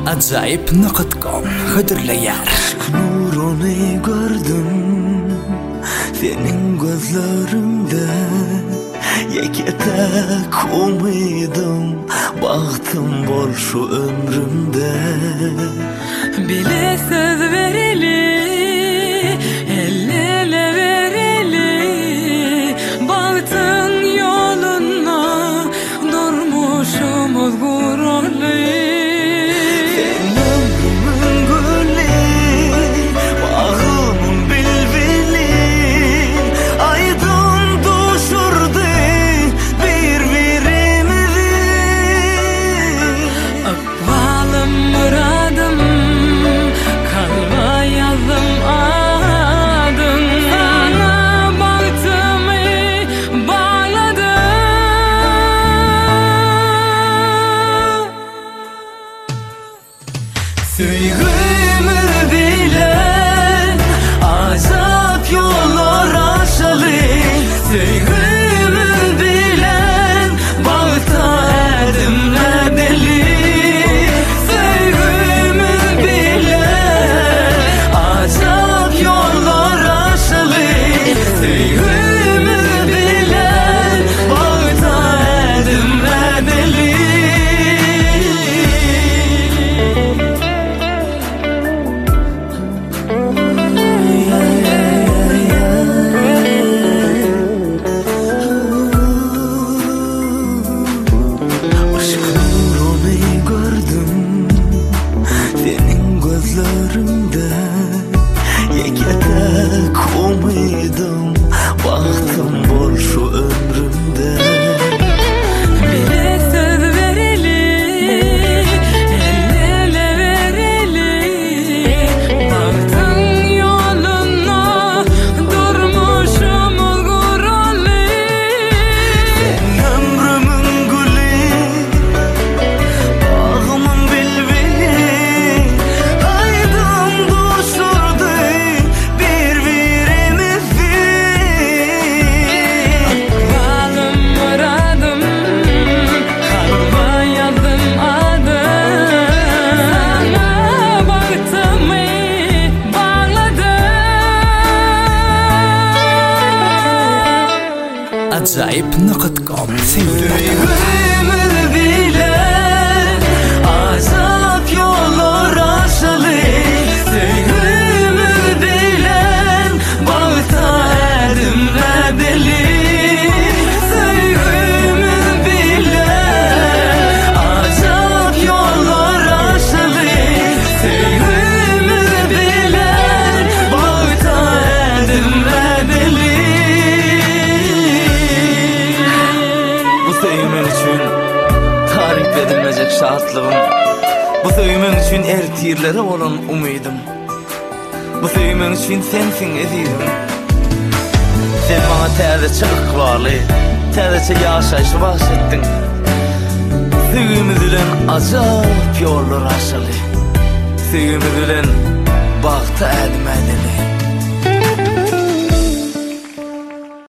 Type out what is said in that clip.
Acayip.com Hıdırlayar Nurunu gördüm senin gözlerinde, yeketek umidim, baktım bol şu ömrümde. Bile söz vereli, el ele vereli, baktın yoluna, durmuşumuz gururlu. Ömür bilen azap yollar aşalı, ömür bilen bağta erdimle deli, ömür bilen azap yollar aşalı, ömür bilen bağta erdimle deli. Yeketek umidim, baktım bol şu ömrümde. Bile söz vereli, el ele vereli, baktın yoluna, durmuşumuz gururlu. Sen ömrümün gülü, bağımın bilbili, aydım düşürdü birbirimizi. Bağlım muradım, kalba yazdım adım, sana baktım bağladım. Acayip.com Ömür bilen azap yollar aşalı, ömür bilen bağta erdimle deli, ömür bilen azap yollar aşalı, ömür bilen bağta erdimle deli. Bu sevmen için tarif edilmeyecek şahatlığım, bu sevmen için ertirlere olan umidim, bu sevmen için sensin ezirim. Sen bana täze çıkık varlı, täze yaşayışı bahsettin. Sevgimiz bilen azap yollar aşalı, sevgimiz bilen bağta edmedeli.